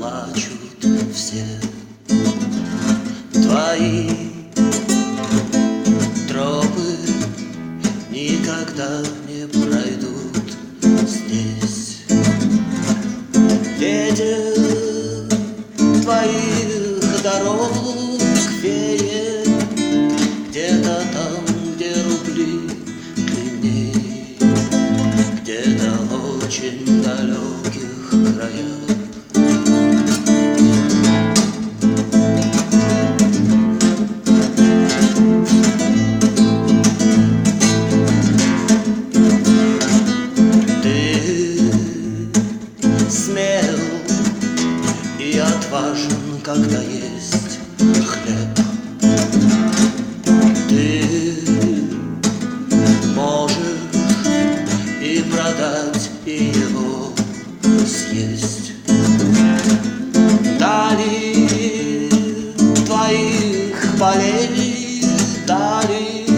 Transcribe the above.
плачут все. Твои тропы никогда не пройдут здесь. Ветер твоих дорог веет где-то там, где рубли длинней, где-то в очень далеких краях. Смел и отважен, когда есть хлеб. Ты можешь и продать, и его съесть. Дали твоих полей, дали